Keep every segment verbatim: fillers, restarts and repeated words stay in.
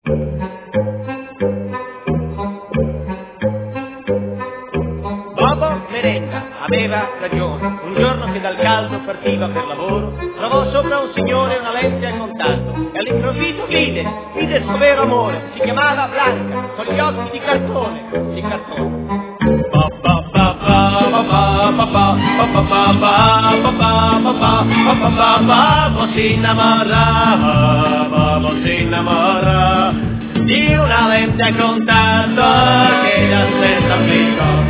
Bobo Merenda aveva ragione. Un giorno che dal caldo partiva per lavoro, trovò sopra un signore una lente a contatto e all'improvviso vide, vide il suo vero amore. Si chiamava Blanca, con gli occhi di cartone, di cartone. Bobo si innamora, Bobo si innamora di una lente a contatto che gli aspetta figo.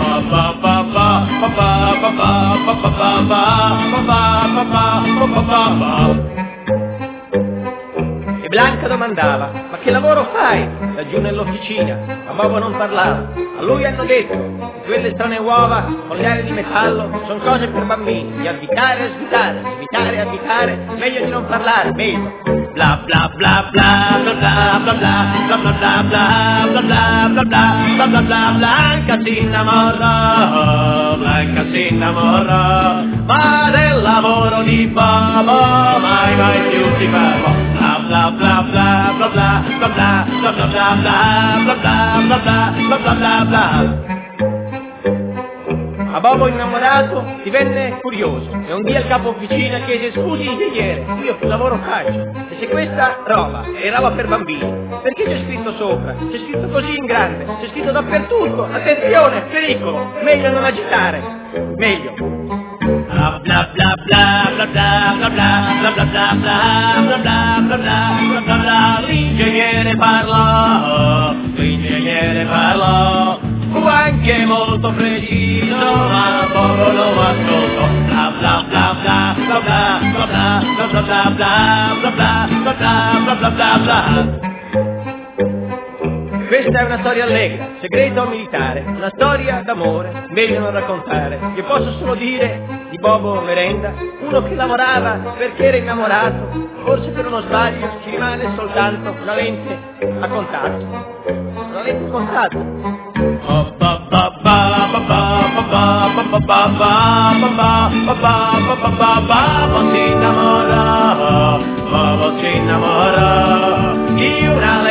E Blanca domandava: ma che lavoro fai laggiù nell'officina? Ma Bobo non parlava. A lui hanno detto che quelle strane uova con le ali di metallo sono cose per bambini, di additare e svitare, svitare e additare, meglio di non parlare, meglio. Bla bla bla bla bla bla bla bla bla bla bla bla bla bla bla bla bla. Blanca si innamora, Blanca si innamora, ma del lavoro di Bobo mai mai più si ferma. Bla bla bla bla bla bla bla bla bla bla bla bla bla bla bla bla bla. Ma Bobo innamorato divenne curioso e un dia il capo officina chiese: scusi ingegnere, io che lavoro faccio? E se questa roba è roba per bambini, perché c'è scritto sopra? C'è scritto così in grande, c'è scritto dappertutto: attenzione, pericolo, meglio non agitare, meglio. Bla bla bla bla bla bla bla bla bla bla bla bla bla bla bla bla. L'ingegnere parlò, l'ingegnere parlò, fu anche molto preciso, ma Bobo lo ascoltò. Bla bla bla bla bla bla bla bla bla bla bla bla bla bla bla bla bla. Questa è una storia allegra, segreto militare, una storia d'amore, meglio non raccontare. Io posso solo dire di Bobo Merenda, uno che lavorava perché era innamorato, forse per uno sbaglio ci rimane soltanto una lente a contatto. Una lente a contatto. Bobo si innamora, Bobo si innamora di una